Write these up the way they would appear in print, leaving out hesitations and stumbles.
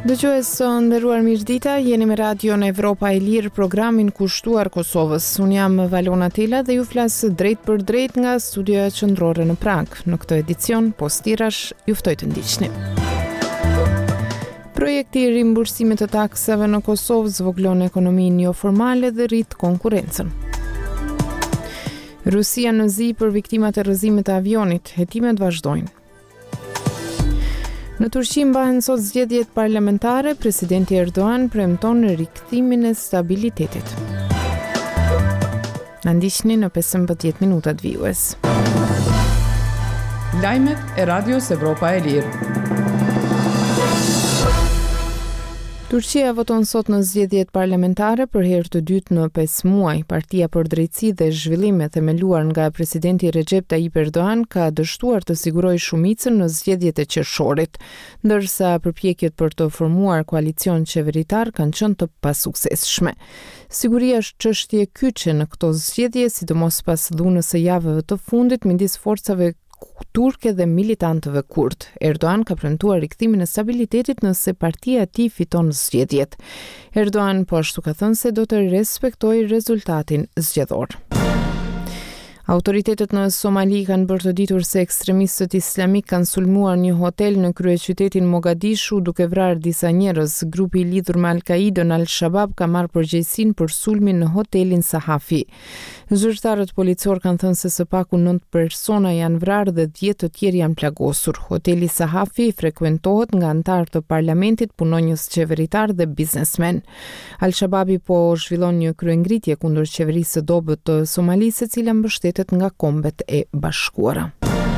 Dëgjues së nderuar mirëdita, jeni me Radion Evropa e Lirë, programin kushtuar Kosovës. Unë jam Valona Tela dhe ju flas drejt për drejt nga studioja qendrore në Prag. Në këtë edicion, postirash, ju ftoj të ndiqni. Projekti i rimbursimit të taksave në Kosovë zvoglon ekonominë jo formale dhe rrit konkurrencën. Rusia në zi për viktimat e rrëzimit të avionit, hetimet vazhdojnë. Në Turqi mbahen sot zgjedhjet parlamentare, presidenti Erdogan premton rikthimin e stabilitetit. Na ndiqni në 15 minutat vijues. Lajmet e Radios Evropa e Lirë. Turqia voton sot në zgjedhjet parlamentare për herë të dytë në 5 muaj. Partia për Drejtësi dhe Zhvillim e themeluar nga presidenti Recep Tayyip Erdogan ka dështuar të sigurojë shumicën në zgjedhjet e qershorit, ndërsa përpjekjet për të formuar koalicion qeveritar kanë qenë të pasuksesshme. Siguria është çështje kyçe në këto zgjedhje, sidomos pas dhunës së javëve të fundit midis forcave turke dhe militantëve kurd. Erdogan ka premtuar rikthimin e stabilitetit nëse partia e tij fiton zgjedhjet. Erdogan po ashtu ka thënë se do të respektojë rezultatin zgjedhor. Autoritetet në Somali kanë bërë të ditur se ekstremistët islamik kanë sulmuar një hotel në kryeqytetin Mogadishu duke vrarë disa njerëz. Grupi i lidhur me Al-Qaidën Al-Shabab ka marrë përgjegjësinë për sulmin në hotelin Sahafi. Zyrtarët policor kanë thënë se së paku 9 persona janë vrarë dhe 10 të tjerë janë plagosur. Hoteli Sahafi frekuentohet nga anëtar të parlamentit, punonjës qeveritar dhe biznesmen. Al-Shababi po zhvillon një kryengritje kundër qeverisë së dobët të Somalisë, e cila mbështetet nga Kombet e Bashkuara.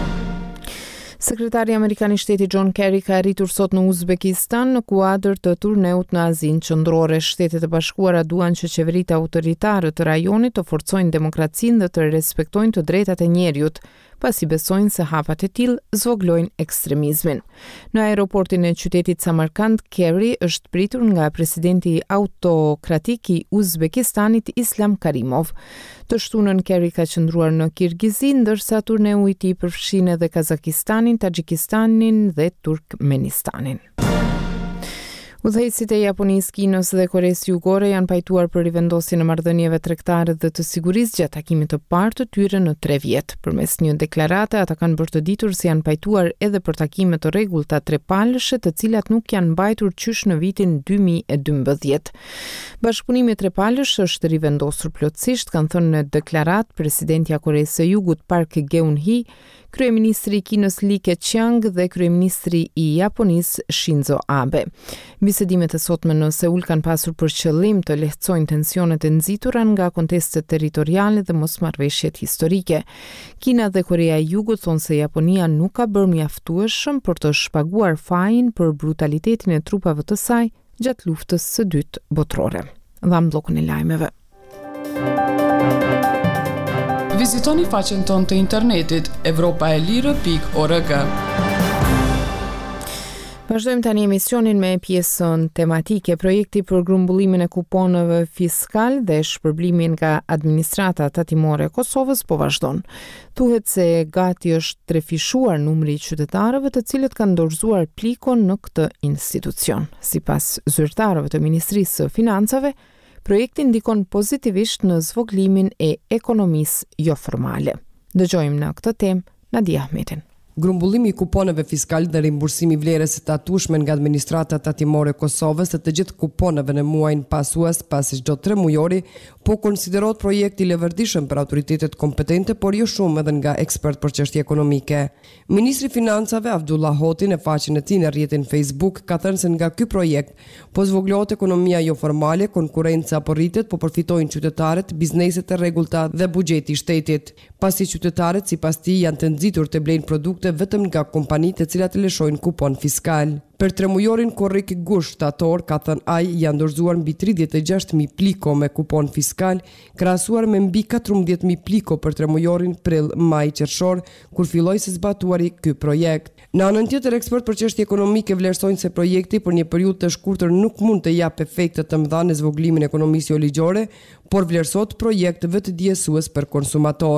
Sekretari Amerikan i Shtetit John Kerry ka arritur sot në Uzbekistan në kuadër të turneut në Azinë Qendrore. Shtetet e Bashkuara duan që qeveritë autoritare të rajonit të forcojnë demokracinë dhe të respektojnë të drejtat e njerëzit, pasi besojnë se hapat e tillë zvoglojnë ekstremizmin. Në aeroportin e qytetit Samarkand, Kerry është pritur nga presidenti autokratik i Uzbekistanit Islam Karimov. Të shtunën Kerry ka qëndruar në Kirgizi, ndërsa turneu i tij përfshin edhe Kazakistanin, Taxhikistanin dhe Turkmenistanin. Udhëheqësit e Japonisë, Kinës dhe Koresë Jugore janë pajtuar për rivendosjen e marrëdhënieve tregtare dhe të sigurisë gjatë takimit të parë të tyre në 3 vjet. Përmes një deklarate, ata kanë bërë të ditur se janë pajtuar edhe për takime të rregullta trepalëshe, të cilat nuk janë mbajtur qysh në vitin 2012. Bashkëpunimi trepalësh është rivendosur plotësisht, kanë thënë në deklarat presidentja e Koresë së Jugut Park Geun-hye, kryeministri i Kinës Li Keqiang dhe kryeministri i Japonisë Shinzo Abe. Bisedimet e sotme në Seul kanë pasur për qëllim të lehtësojnë tensionet e nxitura nga kontestet territoriale dhe mosmarrveshjet historike. Kina dhe Korea e Jugut thonë se Japonia nuk ka bërë mjaftueshëm për të shpaguar fajin për brutalitetin e trupave të saj gjatë luftës së dytë botërore. Dham bllokun e lajmeve. Vizitoni faqen tonë të internetit evropaelire.org. Vazhdojmë tani emisionin me pjesën tematike. Projekti për grumbullimin e kuponeve fiskal dhe shpërblimin nga administrata tatimore e Kosovës po vazhdon. Thuhet se gati është trefishuar numri i qytetarëve të cilët kanë dorëzuar plikon në këtë institucion. Sipas zyrtarëve të Ministrisë së Financave, projekti ndikon pozitivisht në zvoglimin e ekonomisë jo formale. Dëgjojmë në këtë temë Nadia Ahmetin. Grumbullimi i kuponeve fiskal dhe rimbursimi vlerës së tatueshme nga administrata tatimore e Kosovës të gjithë kuponeve në muajin pasues pas çdo 3 mujori po konsiderohet projekt i levërdishëm për autoritetet kompetente, por jo shumë edhe nga ekspert për çështje ekonomike. Ministri i Financave Abdullah Hoti në faqen e tij në rrjetin Facebook ka thënë se nga ky projekt po zvoglohet ekonomia jo formale, konkurrenca po rritet, po përfitojnë qytetarët, bizneset e rregullta dhe buxheti i shtetit, pasi qytetarët sipas tij janë të nxitur të blejnë produkte vetëm nga kompanitë të cilat lëshojnë kupon fiskal. Për 3 mujorin korrik gusht shtator, ka thënë ai, janë dorëzuar mbi 36.000 pliko me kupon fiskal, krahasuar me mbi 14.000 pliko për 3 mujorin prill, maj, qershor, kur filloi së zbatuari ky projekt. Në anën tjetër, ekspert për çështje ekonomike vlerësojnë se projekti për një periudhë të shkurtër nuk mund të japë efekte të mëdha në zvogëlimin e ekonomisë jo ligjore, por vlerësohet projekt vetë diësues për konsumator.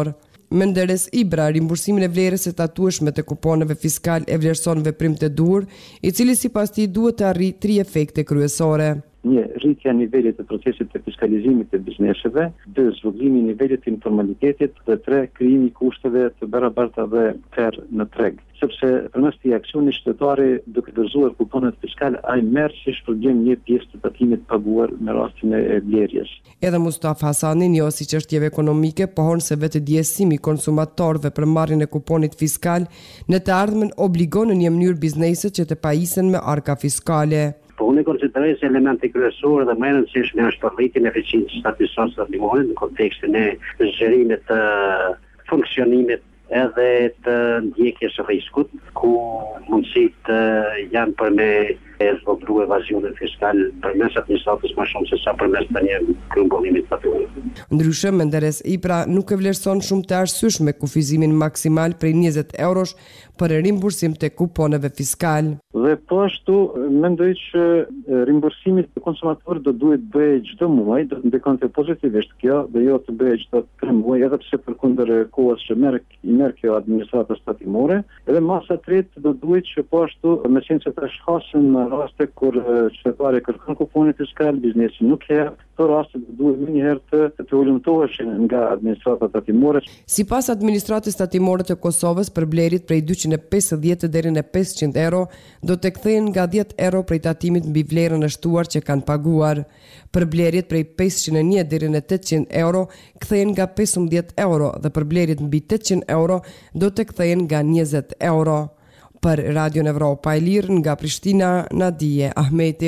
Menderes Ibra, rimbursimin e vlerës së tatueshme të kuponeve fiskal e vlerëson veprim të dur, i cili sipas tij duhet të arrijë 3 efekte kryesore. Një, rritja e nivelit të procesit të fiskalizimit të bizneseve, 2, zhvillimi i nivelit të informalitetit dhe 3, krijimi i kushteve të barabarta dhe fair në treg. Sepse përmes këtij aksioni shtetari duke dorëzuar kuponet fiskale ai merr si shpërblim një pjesë të tatimit paguar në rastin e blerjes. Edhe Mustafa Hasani, njohësi çështjeve ekonomike, pohon se vetë djesimi i konsumatorëve për marrjen e kuponit fiskal në të ardhmen obligon në një mënyrë bizneset që të pajisen me arka fiskale. Po unë konsideroj se elementi kryesor dhe më i rëndësishëm është rritja e eficiencës së administracionit statimore në kontekstin e zgjerimit të funksionimit edhe të ndjekjes së riskut, ku mundësitë janë për me zvogëlu evazionin fiskal përmes administratës më shumë se sa përmes të një grumbullimit faturë. Ndryshe, Menderes Ibra nuk e vlerëson shumë të arsyeshme kufizimin maksimal prej 20 eurosh për rimbursim të kuponeve fiskal. Dhe po ashtu mendoj që rimbursimi të konsumatorit do duhet bëjë çdo muaj, do të ndikojë pozitivisht kjo, dhe jo të bëjë çdo 3 muaj, edhe pse përkundër kohës që merr kjo administrata statimore. Edhe masa e tretë do duhet që po ashtu me qenë se të shkasin në raste kur qytetari kërkon kuponin fiskal, biznesi nuk e jep, këto raste do duhet më njëherë të ulëmtoheshin nga administrata tatimore. Sipas administratës tatimore të Kosovës, për blerit prej 250 deri në 500 euro do të kthehen nga 10 euro prej tatimit mbi vlerën e shtuar që kanë paguar. Për blerit prej 501 deri në 800 euro kthehen nga 15 euro dhe për blerit mbi 800 euro do të kthehen nga 20 euro. Për Radion Evropa e Lirë nga Prishtina, Nadije Ahmeti.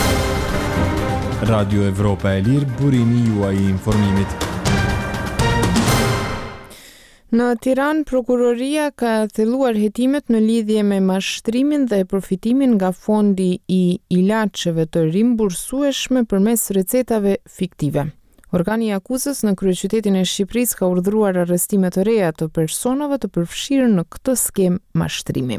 Radio Evropa e Lirë, burimi juaj i informimit. Në Tiranë, prokuroria ka thelluar hetimet në lidhje me mashtrimin dhe përfitimin nga fondi i ilaçeve të rimbursueshme përmes recetave fiktive. Organi i akuzës në kryeqytetin e Shqipërisë ka urdhëruar arrestime të reja të personave të përfshirë në këtë skemë mashtrimi.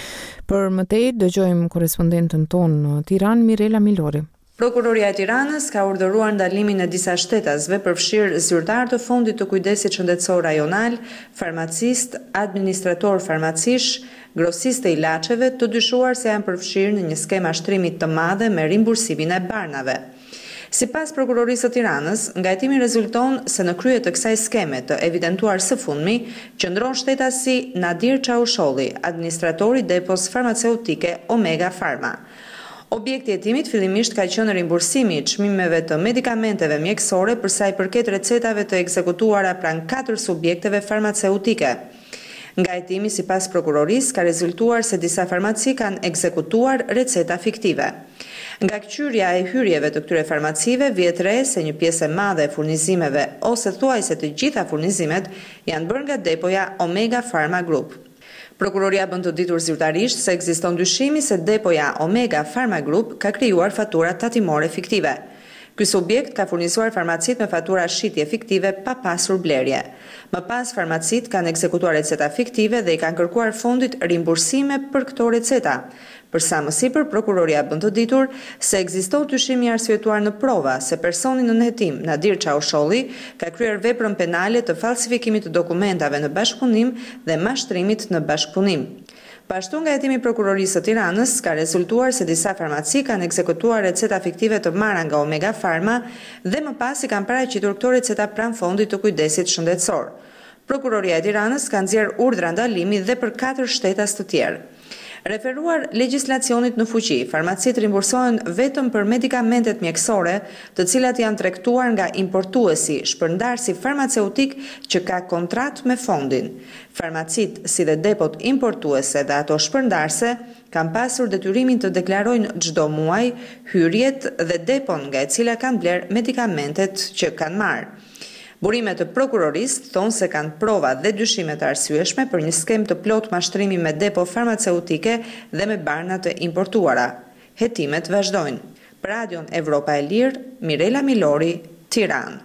Për më tej dëgjojmë korespondentën tonë në Tiranë, Mirela Milori. Prokuroria e Tiranës ka urdhëruar ndalimin e disa shtetasve përfshirë zyrtar të fondit të kujdesit shëndetësor rajonal, farmacist, administrator farmacish, grosist e ilaçeve të dyshuar se janë përfshirë në një skemë mashtrimit të madhe me rimbursimin e barnave. Sipas prokurorisë së Tiranës, ngajtimi rezulton se në krye të kësaj skeme të evidentuar së fundmi, qëndron shtetasi Nadir Çausholli, administratori depos farmaceutike Omega Pharma. Objekti i hetimit fillimisht ka qenë rimbursimi i çmimeve të medikamenteve mjekësore për sa i përket recetave të ekzekutuara pranë 4 subjekteve farmaceutike. Ngajtimi sipas prokurorisë ka rezultuar se disa farmaci kanë ekzekutuar receta fiktive. Nga këqyrja e hyrjeve të këtyre farmacive vjet re se një pjesë e madhe e furnizimeve ose thuajse të gjitha furnizimet janë bërë nga depoja Omega Pharma Group. Prokuroria bën të ditur zyrtarisht se ekziston dyshimi se depoja Omega Pharma Group ka krijuar fatura tatimore fiktive. Ky subjekt ka furnizuar farmacit me fatura shitje fiktive pa pasur blerje. Më pas farmacit kanë ekzekutuar receta fiktive dhe i kanë kërkuar fondit rimbursime për këto receta. Përsa më sipër, prokuroria bën të ditur se ekziston dyshim i arsyetuar në prova se personi në hetim, Nadir Çausholli, ka kryer veprën penale të falsifikimit të dokumentave në bashkëpunim dhe mashtrimit në bashkëpunim. Pashtu nga hetimi prokurorisë së Tiranës ka rezultuar se disa farmaci kanë ekzekutuar receta fiktive të marra nga Omega Pharma dhe më pas i kanë paraqitur këto receta pranë fondit të kujdesit shëndetësor. Prokuroria e Tiranës ka nxjerr urdhra ndalimi dhe për 4 shtetas të tjerë. Referuar legjislacionit në fuqi, farmacit rimbursohen vetëm për medikamentet mjekësore, të cilat janë tregtuar nga importuesi, shpërndarsi farmaceutik që ka kontratë me fondin. Farmacit, si dhe depot importuese dhe ato shpërndarse, kanë pasur detyrimin të deklarojnë çdo muaj hyrjet dhe depon nga e cila kanë bler medikamentet që kanë marrë. Burimet të prokurorisë thonë se kanë prova dhe dyshime të arsyeshme për një skem të plot mashtrimi me depo farmaceutike dhe me barna të importuara. Hetimet vazhdojnë. Për Radion Evropa e Lirë, Mirela Milori, Tiranë.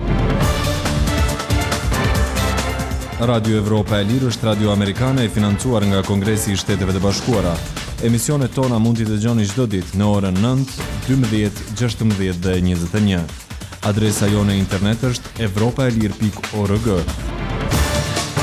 Radio Evropa e Lirë është radio amerikane e financuar nga Kongresi i Shteteve të Bashkuara. Emisionet tona mund t'i dëgjoni çdo ditë në orën 9, 12, 16 dhe 21. Adresa jone internet është evropaelir.org.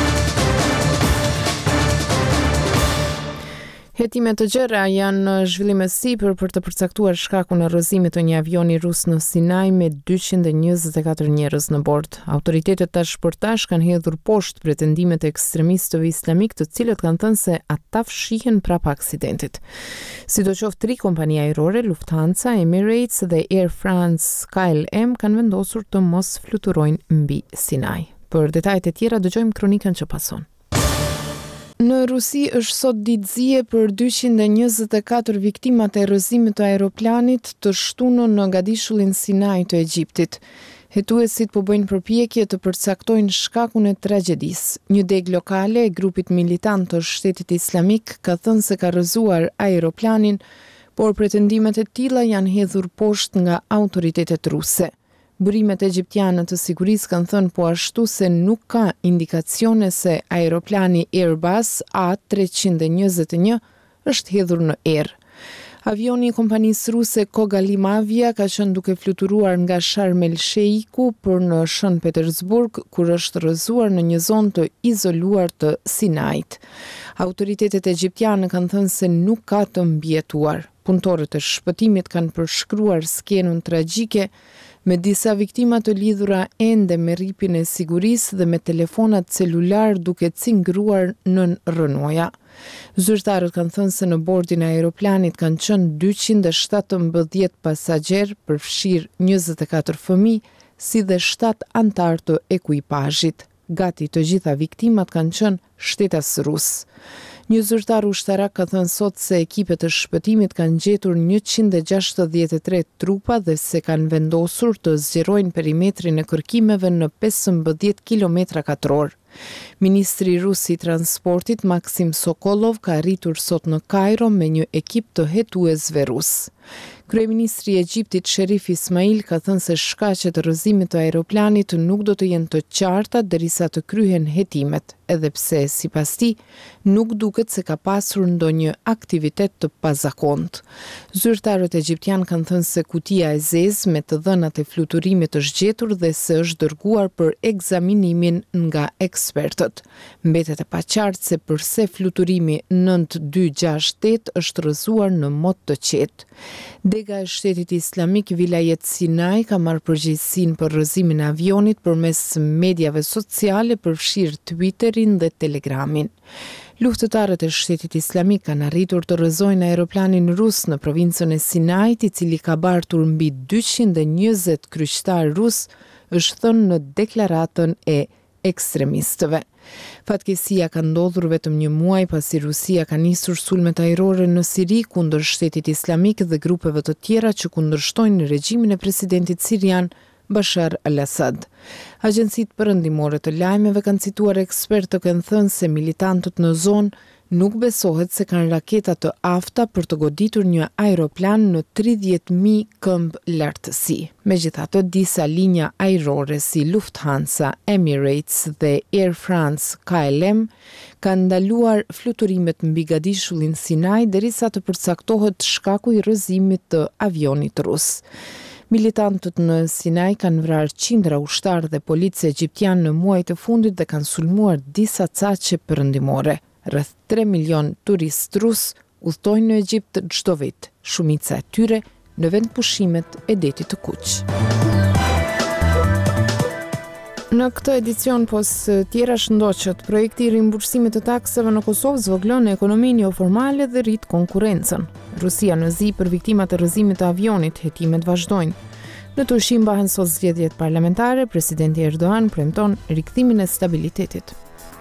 Hetimet të gjera janë zhvillime sipër për të përcaktuar shkakun e rrëzimit të një avioni rus në Sinaj me 224 njerëz në bord. Autoritetet tashpërtash kanë hedhur poshtë pretendimet e ekstremistëve islamik, të cilët kanë thënë se ata fshihen prapa aksidentit. Sidoqoftë, 3 kompani ajrore, Lufthansa, Emirates dhe Air France KLM kanë vendosur të mos fluturojnë mbi Sinaj. Për detajet e tjera dëgjojmë kronikën që pason. Në Rusi është sot ditë zije për 224 viktimat e rrëzimit të aeroplanit të shtunur në Gadishullin Sinaj të Egjiptit. Hetuesit po bëjnë përpjekje të përcaktojnë shkakun e tragjedisë. Një deg lokale e grupit militant të Shtetit Islamik ka thënë se ka rrëzuar aeroplanin, por pretendimet e tilla janë hedhur poshtë nga autoritetet ruse. Burimet egjiptiane të sigurisë kanë thënë po ashtu se nuk ka indikacione se aeroplani Airbus A321 është hedhur në erë. Avioni i kompanisë ruse Kogalimavia ka qenë duke fluturuar nga Sharm el Sheikhu për në Shën Petersburg, kur është rrëzuar në një zonë të izoluar të Sinajt. Autoritetet egjiptiane kanë thënë se nuk ka të mbijetuar. Punëtorët e shpëtimit kanë përshkruar skenën tragjike, me disa viktima të lidhura ende me rripin e sigurisë dhe me telefonat celular duke cingruar nën rrënoja. Zyrtarët kanë thënë se në bordin e aeroplanit kanë qenë 217 pasagjerë, përfshirë 24 fëmijë, si dhe 7 antar të ekuipazhit. Gati të gjitha viktimat kanë qenë shtetas rus. Një zyrtar ushtarak ka thënë sot se ekipet e shpëtimit kanë gjetur 163 trupa dhe se kanë vendosur të zgjerojnë perimetrin e kërkimeve në 15 km2. Ministri rus i transportit Maksim Sokolov ka arritur sot në Kairo me një ekip të hetuesve rus. Kryeministri i Egjiptit Sherif Ismail ka thënë se shkaqet e rrëzimit të aeroplanit nuk do të jenë të qarta derisa të kryhen hetimet, edhe pse sipas tij nuk duket se ka pasur ndonjë aktivitet të pazakontë. Zyrtarët egjiptian kanë thënë se kutia e zezë me të dhënat e fluturimit është gjetur dhe se është dërguar për ekzaminimin nga ekspertët. Mbetet e paqartë se pse fluturimi 9268 është rrëzuar në mod të qetë. Dega e Shtetit Islamik Vilayet Sinai ka marrë përgjegjësinë për rrëzimin e avionit përmes mediave sociale, përfshirë Twitterin dhe Telegramin. Luftëtarët e Shtetit Islamik kanë arritur të rrëzojnë aeroplanin rus në provincën e Sinajt, i cili ka bartur mbi 220 kryqëtar rus, është thënë në deklaratën e ekstremistëve. Fatkesia ka ndodhur vetëm një muaj pasi Rusia ka nisur sulmet ajrore në Siri kundër Shtetit Islamik dhe grupeve të tjera që kundërshtojnë regjimin e presidentit sirian Bashar al-Assad. Agjencitë perëndimore të lajmeve kanë cituar ekspertë të kanë thënë se militantët në zonë nuk besohet se kanë raketa të afta për të goditur një aeroplan në 30.000 këmbë lartësi. Megjithatë, disa linja ajrore si Lufthansa, Emirates dhe Air France KLM kanë ndaluar fluturimet mbi Gadishullin Sinaj derisa të përcaktohet shkaku i rrëzimit të avionit rus. Militantët në Sinaj kanë vrarë qindra ushtarë dhe policia egjiptian në muajt e fundit dhe kanë sulmuar disa caqe perëndimore. Rreth 3 milion turistë rus udhtojnë në Egjipt çdo vit, shumica e tyre në vend pushimet e detit të Kuq. Në këtë edicion pos tjera shëndoqët, projekti i rimbursimit të taksave në Kosovë zvogëlon ekonominë jo formale dhe rrit konkurrencën. Rusia në zi për viktimat e rrëzimit të avionit, hetimet vazhdojnë. Në Turqi mbahen sot zgjedhjet parlamentare, presidenti Erdogan premton rikthimin e stabilitetit.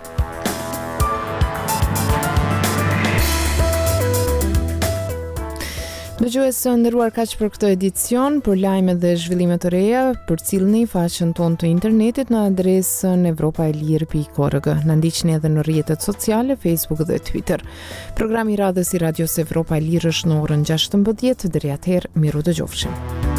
Dëgjues të nderuar, kaq për këtë edicion. Për lajme dhe zhvillime të reja, përcillni faqen tonë të internetit në adresën evropaelir.org. Na ndiqni edhe në rrjetet sociale, Facebook dhe Twitter. Programi i radhës i Radios Evropa e Lirë është në orën 16:00. Deri atëherë, miru dëgjofshim.